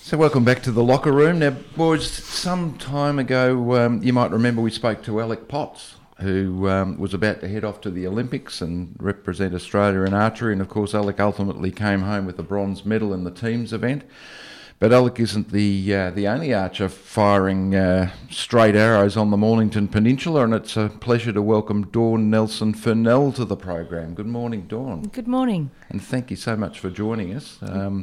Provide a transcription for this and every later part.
So welcome back to the locker room. Now, boys, some time ago, you might remember we spoke to Alec Potts, who was about to head off to the Olympics and represent Australia in archery. And, of course, Alec ultimately came home with a bronze medal in the teams event. But Alec isn't the only archer firing straight arrows on the Mornington Peninsula, and it's a pleasure to welcome Dawn Nelson-Furnell to the program. Good morning, Dawn. Good morning. And thank you so much for joining us.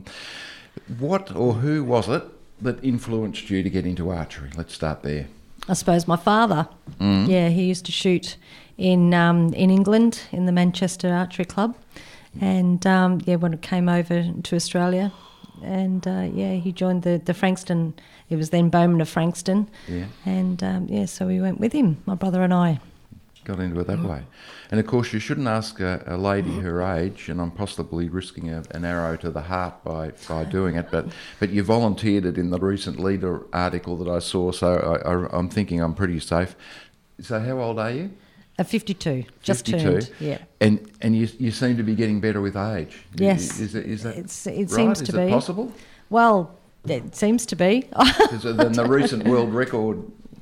What or who was it that influenced you to get into archery? Let's start there. I suppose my father. Yeah, he used to shoot in England in the Manchester Archery Club, and when it came over to Australia, and he joined the Frankston. It was then Bowman of Frankston, and so we went with him, my brother and I. Got into it that way. And of course you shouldn't ask a lady her age, and I'm possibly risking an arrow to the heart by doing it, but you volunteered it in the recent Leader article that I saw, so I'm thinking I'm pretty safe. So how old are you? 52, just 52. Turned. Yeah. And you seem to be getting better with age. Yes. Is that it right? seems to be. Is it possible? Well, it seems to be. Because then the recent world record,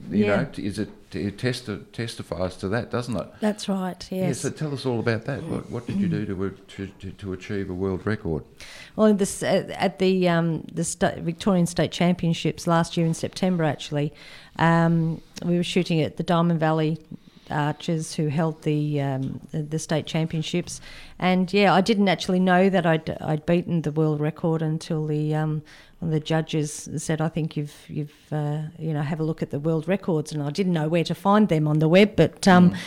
it testifies to that, doesn't it? That's right, yes. Yeah, so tell us all about that. What did you do to achieve a world record? Well, at the Victorian State Championships last year in September, actually, we were shooting at the Diamond Valley Archers, who held the state championships, and I didn't actually know that I'd beaten the world record until the judges said, I think you've have a look at the world records, and I didn't know where to find them on the web, but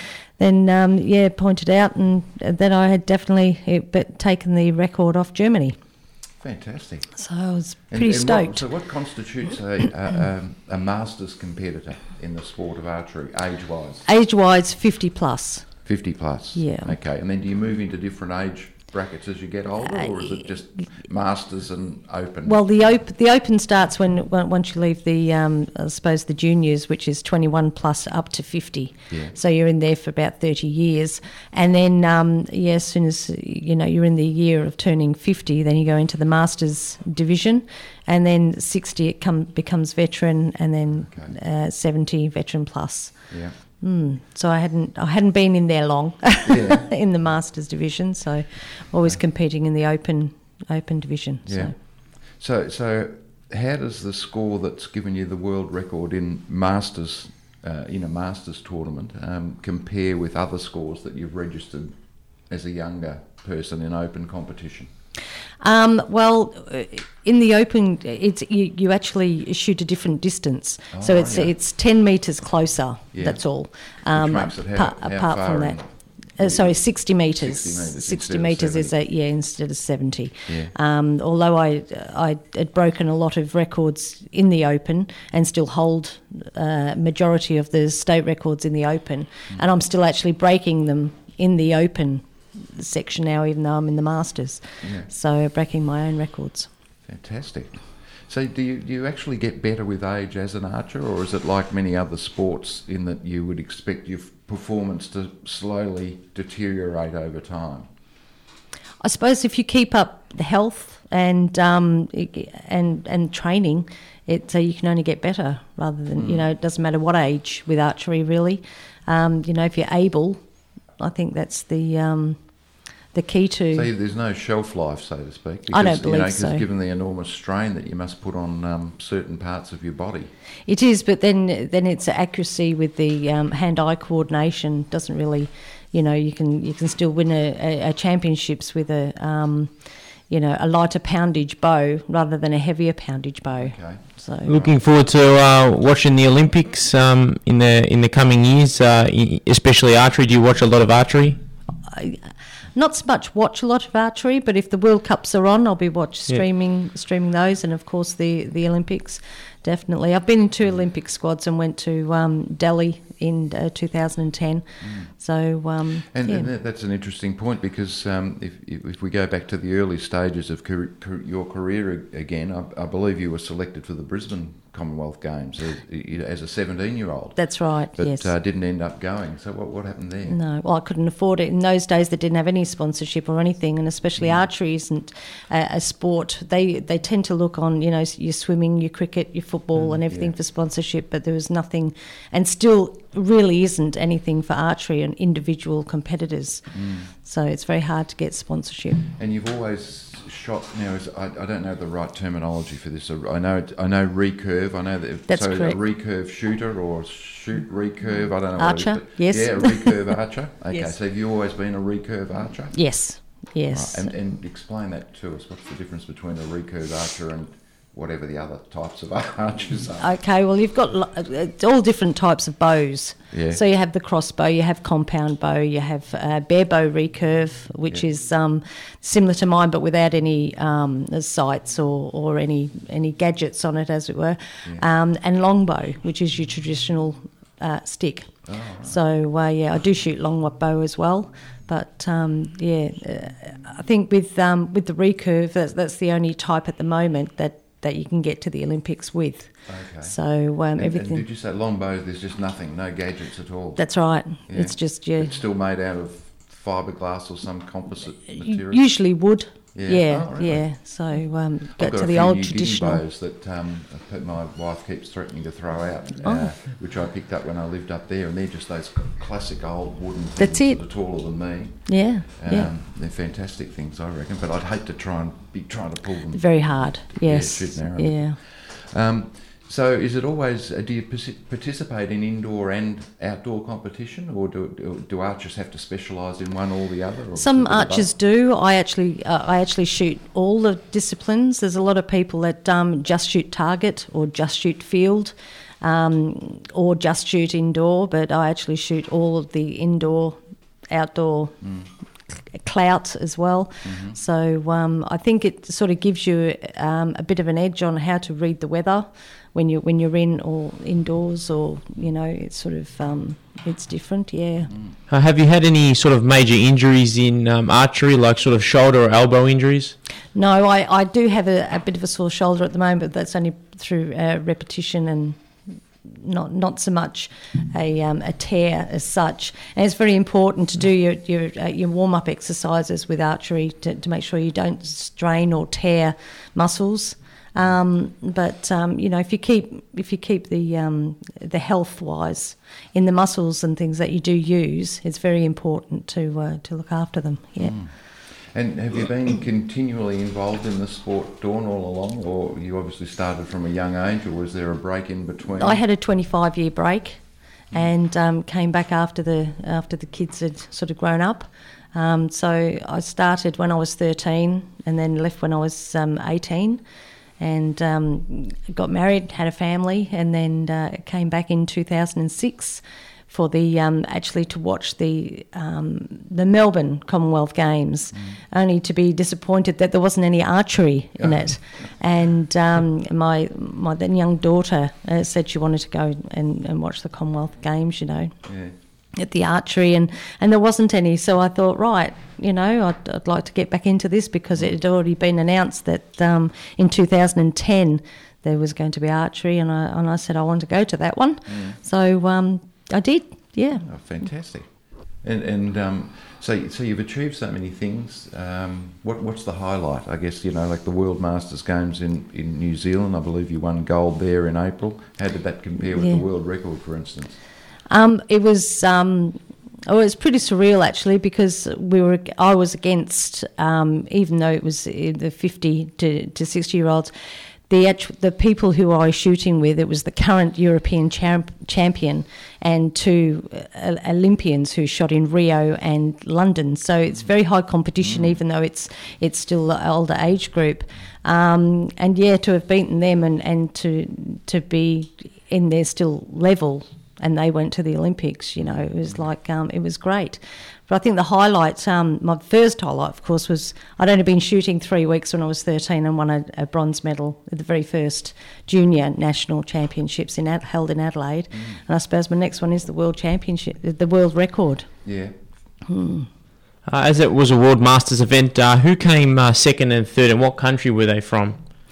then pointed out, and that I had definitely taken the record off Germany. Fantastic. So I was pretty stoked. What constitutes a masters competitor in the sport of archery, age-wise? Age-wise, 50 plus. 50 plus? Yeah. Okay, and then do you move into different age brackets as you get older, or is it just masters and open? Well, the open starts once you leave the I suppose the juniors, which is 21 plus up to 50. Yeah. So you're in there for about 30 years, and then as soon as you're in the year of turning 50, then you go into the masters division, and then 60 it becomes veteran, and then 70 veteran plus. Yeah. So I hadn't been in there long in the Masters division, so always competing in the open division. Yeah. So how does the score that's given you the world record in Masters in a Masters tournament compare with other scores that you've registered as a younger person in open competition? Well, in the open, you actually shoot a different distance, so it's 10 metres closer. Yeah. That's all. Which makes it how apart far from that. 60 metres. 60 metres is instead of 70. Yeah. Although I had broken a lot of records in the open and still hold majority of the state records in the open, and I'm still actually breaking them in the open section now, even though I'm in the Masters. Yeah. So breaking my own records. Fantastic. So do you actually get better with age as an archer, or is it like many other sports in that you would expect your performance to slowly deteriorate over time? I suppose if you keep up the health and training, you can only get better rather than it doesn't matter what age with archery really. If you're able, I think that's the key to... So there's no shelf life, so to speak? Because, I don't believe so. Given the enormous strain that you must put on certain parts of your body. It is, but then it's accuracy with the hand-eye coordination doesn't really... you can still win a championships with a lighter poundage bow rather than a heavier poundage bow. Okay. So looking forward to watching the Olympics in the coming years, especially archery. Do you watch a lot of archery? Not so much watch a lot of archery, but if the World Cups are on, I'll be streaming those, and of course the Olympics. definitely. I've been in 2 Olympic squads and went to Delhi in 2010. So, and that's an interesting point, because if we go back to the early stages of your career again, I believe you were selected for the Brisbane Commonwealth Games as a 17-year-old. That's right, but, yes. Didn't end up going. So what happened there? No, well, I couldn't afford it. In those days, they didn't have any sponsorship or anything, and especially archery isn't a sport. They tend to look on, your swimming, your cricket, your football and everything for sponsorship, but there was nothing, and still really isn't anything for archery and individual competitors. So it's very hard to get sponsorship. And you've always shot, now I don't know the right terminology for this. I know recurve. I know that. That's so correct. A recurve shooter or shoot recurve. I don't know. Archer, what it is, yes. Yeah, a recurve archer. Okay, Yes. so have you always been a recurve archer? Yes. Yes. Right. And explain that to us. What's the difference between a recurve archer and whatever the other types of archers are? Okay, well, you've got it's all different types of bows. Yeah. So you have the crossbow, you have compound bow, you have bare bow recurve, which is similar to mine but without any sights or any gadgets on it, as it were, and longbow, which is your traditional stick. Oh, right. So, I do shoot longbow as well. But I think with the recurve, that's the only type at the moment that you can get to the Olympics with. Okay. So everything. And did you say longbows? There's just nothing, no gadgets at all. That's right. Yeah. It's just It's still made out of fiberglass or some composite material. Usually wood. Yeah. Oh, really? Yeah. So I've go got to a the few old new traditional bows that my wife keeps threatening to throw out, which I picked up when I lived up there, and they're just those classic old wooden things That's it. that are taller than me. Yeah. They're fantastic things, I reckon, but I'd hate to trying to pull them. Very hard. Yes. shoot an arrow. Yeah. So is it always, do you participate in indoor and outdoor competition, or do archers have to specialise in one or the other? Or Some archers do. I actually shoot all the disciplines. There's a lot of people that just shoot target or just shoot field or just shoot indoor, but I actually shoot all of the indoor, outdoor clout as well. Mm-hmm. So I think it sort of gives you a bit of an edge on how to read the weather when you're in or indoors, or it's sort of it's different. Have you had any sort of major injuries in archery, like sort of shoulder or elbow injuries? No, I do have a bit of a sore shoulder at the moment, but that's only through repetition and not so much a tear as such. And it's very important to do your warm-up exercises with archery to make sure you don't strain or tear muscles. But if you keep the health wise in the muscles and things that you do use, it's very important to look after them. Yeah. And have you been continually involved in the sport, Dawn, all along, or you obviously started from a young age, or was there a break in between? I had a 25-year break, and came back after the kids had sort of grown up. So I started when I was 13, and then left when I was 18. And got married, had a family, and then came back in 2006 for the actually to watch the Melbourne Commonwealth Games, only to be disappointed that there wasn't any archery in it. And my then young daughter said she wanted to go and watch the Commonwealth Games, at the archery, and there wasn't any. So I thought, right, I'd like to get back into this, because it had already been announced that in 2010 there was going to be archery, and I said I want to go to that one. So I did, yeah. Oh, fantastic. And so you've achieved so many things. What's the highlight? I guess, like the World Masters Games in New Zealand. I believe you won gold there in April. How did that compare with the world record, for instance? It was pretty surreal, actually, because I was against, even though it was the 50 to 60-year-olds, the people who I was shooting with, it was the current European champion and 2 Olympians who shot in Rio and London. So it's very high competition, even though it's still the older age group. And to have beaten them and to be in their still level, and they went to the Olympics. It was like it was great. But I think the highlight, my first highlight, of course, was I'd only been shooting 3 weeks when I was 13 and won a bronze medal at the very first junior national championships held in Adelaide. And I suppose my next one is the world championship, the world record. Yeah. As it was a World Masters event, who came second and third, and what country were they from?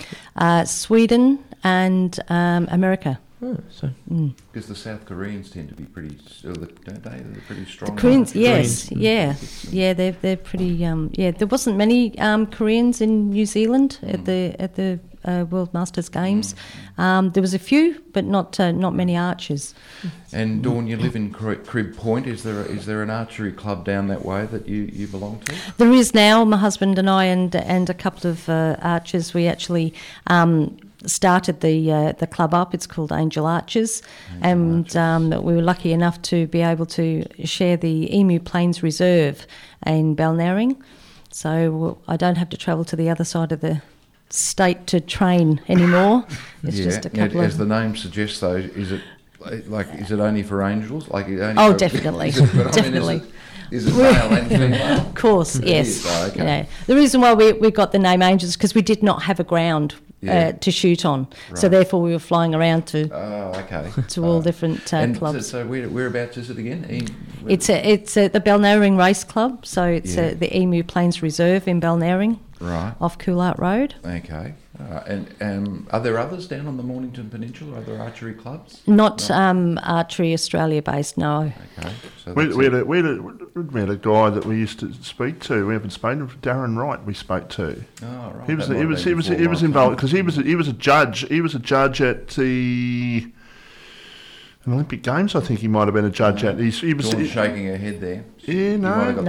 Sweden and America. Because the South Koreans tend to be pretty, don't they? They're pretty strong. The Koreans, yes, yeah, they're pretty. There wasn't many Koreans in New Zealand at the World Masters Games. There was a few, but not many archers. And Dawn, you live in Crib Point. Is there an archery club down that way that you belong to? There is now. My husband and I and a couple of archers. We actually started the club up. It's called Angel Archers, and we were lucky enough to be able to share the Emu Plains Reserve in Balnarring. So I don't have to travel to the other side of the state to train anymore. It's just a couple as the name suggests, though, is it only for angels? Definitely, definitely. Is it male and female? Of course, yes. Okay. The reason why we got the name Angels is because we did not have a ground to shoot on, so therefore we were flying around to all different clubs. So whereabouts is it again? It's at the Balnarring Race Club, so it's the Emu Plains Reserve in Balnarring, right, off Coolart Road. Okay. And are there others down on the Mornington Peninsula? Are there archery clubs? Not Archery Australia based, no. Okay. So we had a guy that we used to speak to. We haven't spoken to Darren Wright. We spoke to. Oh, right. He was involved because he was a judge. He was a judge at the Olympic Games. I think he might have been a judge at. He was shaking her head there. Yeah,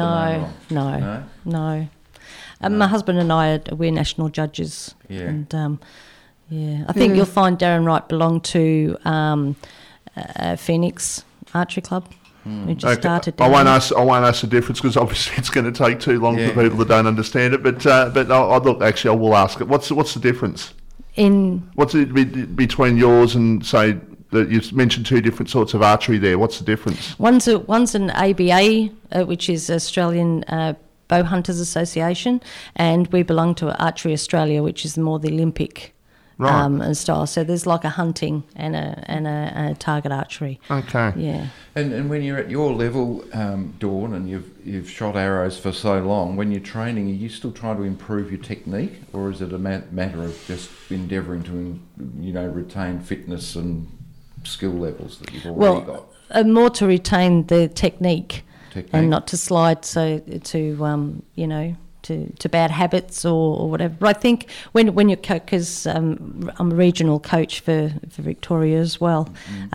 no. My husband and I, we're national judges. Yeah. And, I think you'll find Darren Wright belonged to Phoenix Archery Club. We just started. I won't ask the difference because obviously it's going to take too long for people that don't understand it. But I'll look. Actually, I will ask it. What's the difference? What's it between yours and say that you mentioned two different sorts of archery there? What's the difference? One's an ABA, which is Australian Bow Hunters Association, and we belong to Archery Australia, which is more the Olympic style. So there's like a hunting and a target archery. Okay. Yeah. And when you're at your level, Dawn, and you've shot arrows for so long, when you're training, are you still trying to improve your technique, or is it a matter of just endeavouring to, retain fitness and skill levels that you've already got? More to retain the technique. And not to slide to bad habits or whatever. But I think when you're because I'm a regional coach for Victoria as well.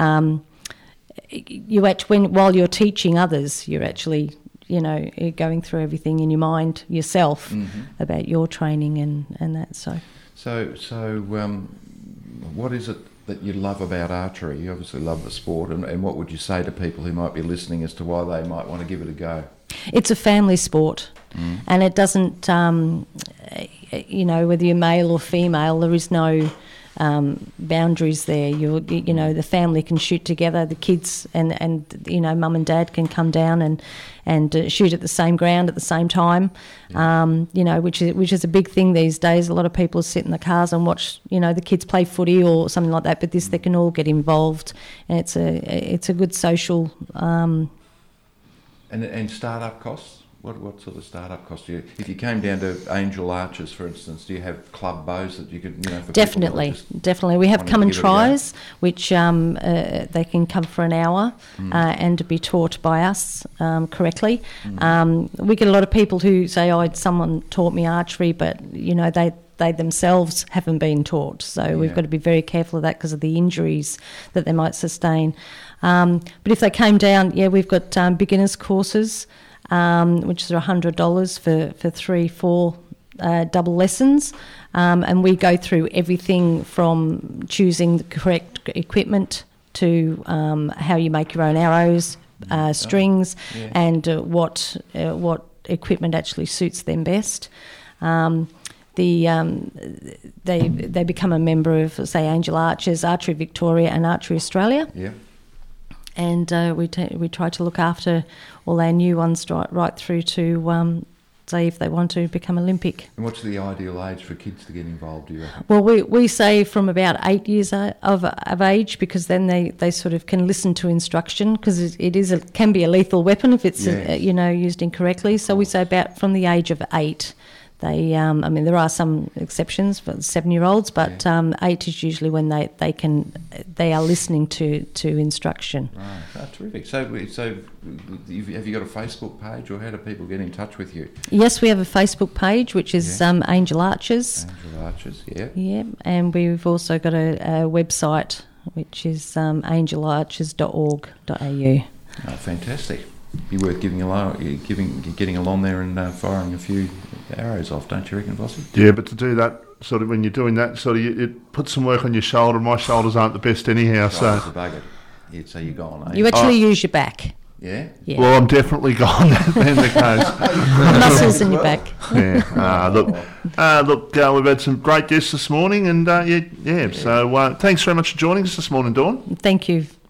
You actually while you're teaching others, you're actually you're going through everything in your mind yourself about your training and that. So what is it that you love about archery? You obviously love the sport, and what would you say to people who might be listening as to why they might want to give it a go? It's a family sport, and it doesn't, whether you're male or female, there is no boundaries there. The family can shoot together. The kids and mum and dad can come down and shoot at the same ground at the same time. Which is a big thing these days. A lot of people sit in the cars and watch the kids play footy or something like that. But they can all get involved, and it's a good social. And start-up costs? What sort of start-up costs do you... If you came down to Angel Archers, for instance, do you have club bows that you could, for Definitely. We have come and tries, which they can come for an hour and be taught by us correctly. We get a lot of people who say, someone taught me archery, but, they themselves haven't been taught. So we've got to be very careful of that because of the injuries that they might sustain. But if they came down, we've got beginners courses, which are $100 for 3-4 double lessons. And we go through everything from choosing the correct equipment to how you make your own arrows, strings, and what equipment actually suits them best. They become a member of, say, Angel Archers, Archery Victoria and Archery Australia. Yeah. and we try to look after all our new ones right through to say if they want to become Olympic. And what's the ideal age for kids to get involved, do you reckon? Well, we say from about 8 years of age, because then they sort of can listen to instruction, because it can be a lethal weapon if it's used incorrectly. So we say about from the age of 8. They, there are some exceptions for 7-year-olds, but 8 is usually when they are listening to instruction. Right, terrific. So have you got a Facebook page, or how do people get in touch with you? Yes, we have a Facebook page, which is Angel Archers. Angel Archers, yeah. Yeah, and we've also got a website, which is angelarchers.org.au. Oh, fantastic. Be worth getting along there and firing a few arrows off, don't you reckon, Vossi? Yeah, but to do that, sort of when you're doing that, sort of it puts some work on your shoulder. My shoulders aren't the best anyhow, so. It's a bugger. Yeah, so you're gone, eh? You actually use your back. Yeah? Well, I'm definitely gone in the case. Muscles in your back. Yeah. Look, we've had some great guests this morning, and so thanks very much for joining us this morning, Dawn. Thank you.